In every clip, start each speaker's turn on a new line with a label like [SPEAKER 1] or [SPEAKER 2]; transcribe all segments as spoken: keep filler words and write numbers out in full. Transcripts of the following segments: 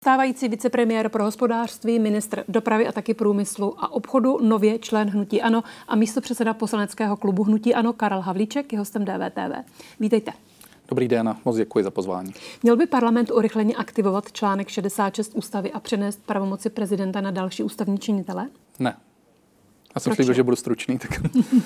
[SPEAKER 1] Stávající vicepremiér pro hospodářství, ministr dopravy a taky průmyslu a obchodu, nově člen Hnutí ANO a místopředseda poslaneckého klubu Hnutí ANO Karel Havlíček je hostem D V T V. Vítejte.
[SPEAKER 2] Dobrý den a moc děkuji za pozvání.
[SPEAKER 1] Měl by parlament urychleně aktivovat článek šedesát šest ústavy a přenést pravomoci prezidenta na další ústavní činitele?
[SPEAKER 2] Ne. Já jsem
[SPEAKER 1] Proč?
[SPEAKER 2] slíbil, že budu stručný, tak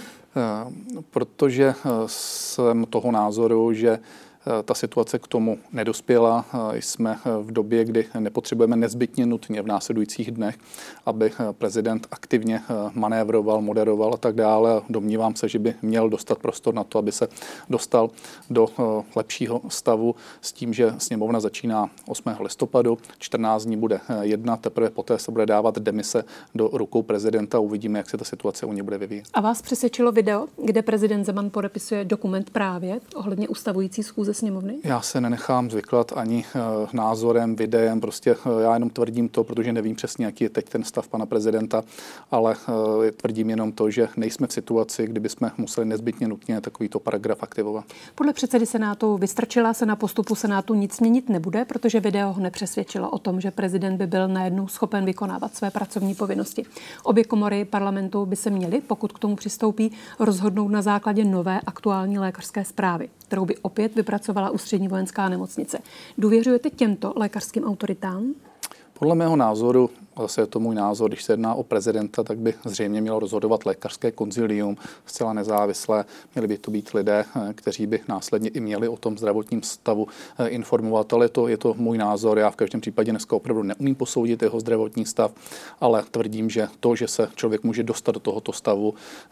[SPEAKER 2] protože jsem toho názoru, že ta situace k tomu nedospěla. Jsme v době, kdy nepotřebujeme nezbytně nutně v následujících dnech, aby prezident aktivně manévroval, moderoval a tak dále. Domnívám se, že by měl dostat prostor na to, aby se dostal do lepšího stavu s tím, že sněmovna začíná osmého listopadu, čtrnáct dní bude jednat, teprve poté se bude dávat demise do rukou prezidenta. Uvidíme, jak se ta situace u něj bude vyvíjet.
[SPEAKER 1] A vás přesvědčilo video, kde prezident Zeman podepisuje dokument právě ohledně ustavující schůze sněmovny?
[SPEAKER 2] Já se nenechám zvyklat ani uh, názorem, videem, prostě uh, já jenom tvrdím to, protože nevím přesně, jaký je teď ten stav pana prezidenta, ale uh, tvrdím jenom to, že nejsme v situaci, kdy bychom museli nezbytně nutně takovýto paragraf aktivovat.
[SPEAKER 1] Podle předsedy Senátu Vystrčila se na postupu Senátu nic měnit nebude, protože video ho nepřesvědčilo o tom, že prezident by byl najednou schopen vykonávat své pracovní povinnosti. Obě komory parlamentu by se měly, pokud k tomu přistoupí, rozhodnout na základě nové aktuální lékařské zprávy, kterou by opět vypracovala Ústřední vojenská nemocnice. Důvěřujete těmto lékařským autoritám?
[SPEAKER 2] Podle mého názoru, zase je to můj názor, když se jedná o prezidenta, tak by zřejmě mělo rozhodovat lékařské konzilium, zcela nezávislé. Měli by to být lidé, kteří by následně i měli o tom zdravotním stavu informovat, ale to, je to můj názor. Já v každém případě dneska opravdu neumím posoudit jeho zdravotní stav, ale tvrdím, že to, že se člověk může dostat do tohoto stavu,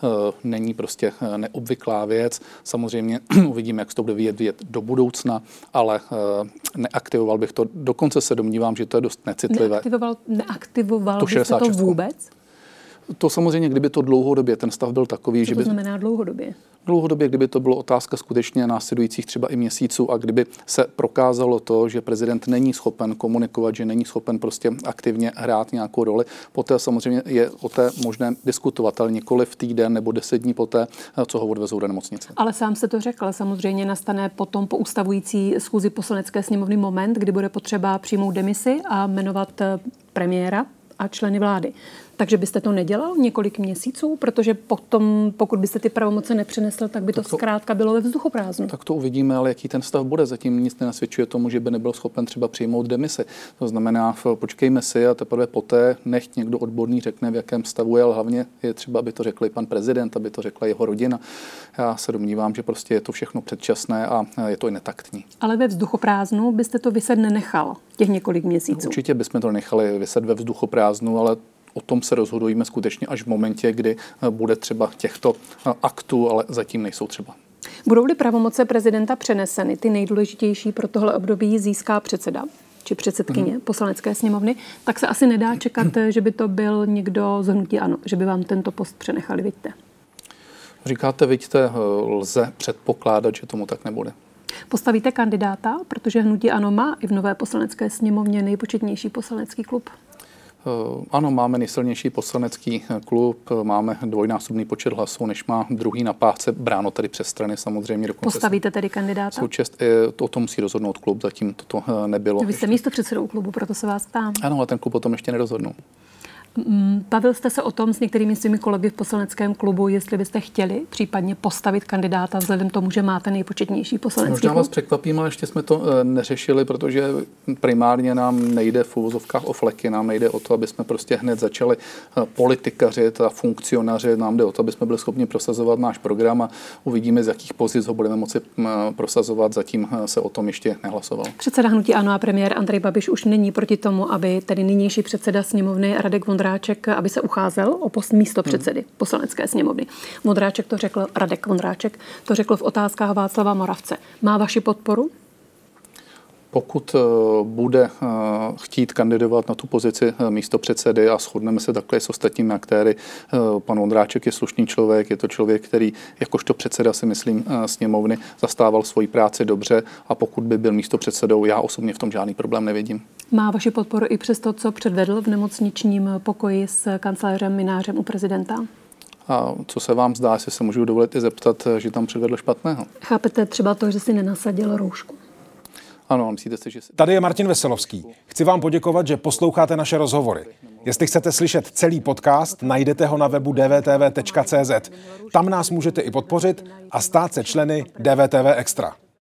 [SPEAKER 2] není prostě neobvyklá věc. Samozřejmě uvidíme, jak se to bude vyvíjet do budoucna, ale neaktivoval bych to. Dokonce se domnívám, že to je dost necitlivé.
[SPEAKER 1] Neaktivoval, neaktivoval
[SPEAKER 2] to
[SPEAKER 1] byste to vůbec?
[SPEAKER 2] To samozřejmě, kdyby to dlouhodobě, ten stav byl takový,
[SPEAKER 1] Co
[SPEAKER 2] že
[SPEAKER 1] to
[SPEAKER 2] by...
[SPEAKER 1] znamená dlouhodobě?
[SPEAKER 2] Dlouhodobě, kdyby to bylo otázka skutečně následujících třeba i měsíců a kdyby se prokázalo to, že prezident není schopen komunikovat, že není schopen prostě aktivně hrát nějakou roli, poté samozřejmě je o té možné diskutovat, ale nikoli v týden nebo deset dní poté, co ho odvezou do nemocnice.
[SPEAKER 1] Ale sám jste to řekl, samozřejmě nastane potom po ustavující schůzi Poslanecké sněmovny moment, kdy bude potřeba přijmout demisi a jmenovat premiéra a členy vlády. Takže byste to nedělal několik měsíců, protože potom, pokud byste ty pravomoce nepřenesl, tak by to, to zkrátka bylo ve vzduchoprázdnu.
[SPEAKER 2] Tak to uvidíme, ale jaký ten stav bude. Zatím nic nenasvědčuje tomu, že by nebyl schopen třeba přijmout demisi. To znamená, počkejme si a teprve poté nechť někdo odborný řekne, v jakém stavu je, ale hlavně je třeba, aby to řekl i pan prezident, aby to řekla jeho rodina. Já se domnívám, že prostě je to všechno předčasné a je to i netaktní.
[SPEAKER 1] Ale ve vzduchoprázdnu byste to vyset nenechal těch několik měsíců.
[SPEAKER 2] No, určitě bychom to nechali vyset ve vzduchoprázdnu, ale o tom se rozhodujeme skutečně až v momentě, kdy bude třeba těchto aktů, ale zatím nejsou třeba.
[SPEAKER 1] Budou-li pravomoce prezidenta přeneseny, ty nejdůležitější pro tohle období získá předseda či předsedkyně hmm. Poslanecké sněmovny, tak se asi nedá čekat, že by to byl někdo z Hnutí ANO, že by vám tento post přenechali, vidíte.
[SPEAKER 2] Říkáte, vidíte, lze předpokládat, že tomu tak nebude.
[SPEAKER 1] Postavíte kandidáta, protože Hnutí ANO má i v nové Poslanecké sněmovně nejpočetnější poslanecký klub?
[SPEAKER 2] Ano, máme nejsilnější poslanecký klub, máme dvojnásobný počet hlasů, než má druhý na pátce, bráno tady přes strany samozřejmě.
[SPEAKER 1] Postavíte tedy kandidáta?
[SPEAKER 2] Součest, to, o tom musí rozhodnout klub, zatím toto nebylo.
[SPEAKER 1] Vy jste místopředsedou klubu, proto se vás ptám.
[SPEAKER 2] Ano, ale ten klub o tom ještě nerozhodnul.
[SPEAKER 1] Bavil jste se o tom s některými svými kolegy v poslaneckém klubu, jestli byste chtěli případně postavit kandidáta vzhledem tomu, že máte nejpočetnější poslanecký
[SPEAKER 2] Možná
[SPEAKER 1] klub?
[SPEAKER 2] vás překvapím, ale ještě jsme to neřešili, protože primárně nám nejde v uvozovkách o fleky, nám nejde o to, aby jsme prostě hned začali politikařit a funkcionařit, nám jde o to, aby jsme byli schopni prosazovat náš program a uvidíme, z jakých pozic ho budeme moci prosazovat, zatím se o tom ještě nehlasovalo.
[SPEAKER 1] Předseda Hnutí ANO a premiér Andrej Babiš už není proti tomu, aby tedy nynější předseda sněmovny Radek Vondráček, aby se ucházel o post místopředsedy hmm. Poslanecké sněmovny. Vondráček to řekl, Radek Vondráček to řekl v Otázkách Václava Moravce. Má vaši podporu?
[SPEAKER 2] Pokud bude chtít kandidovat na tu pozici místopředsedy a shodneme se takhle s ostatními aktéry, pan Vondráček je slušný člověk, je to člověk, který jakožto předseda, si myslím, sněmovny zastával svoji práci dobře a pokud by byl místopředsedou, já osobně v tom žádný problém nevidím.
[SPEAKER 1] Má vaši podporu i přes to, co předvedl v nemocničním pokoji s kancléřem Mynářem u prezidenta?
[SPEAKER 2] A co se vám zdá, jestli se můžu dovolit i zeptat, že tam předvedl špatného?
[SPEAKER 1] Chápete třeba to, že si nenasadil roušku?
[SPEAKER 2] Ano, myslíte si, že...
[SPEAKER 3] Tady je Martin Veselovský. Chci vám poděkovat, že posloucháte naše rozhovory. Jestli chcete slyšet celý podcast, najdete ho na webu d v t v tečka c z. Tam nás můžete i podpořit a stát se členy D V T V Extra.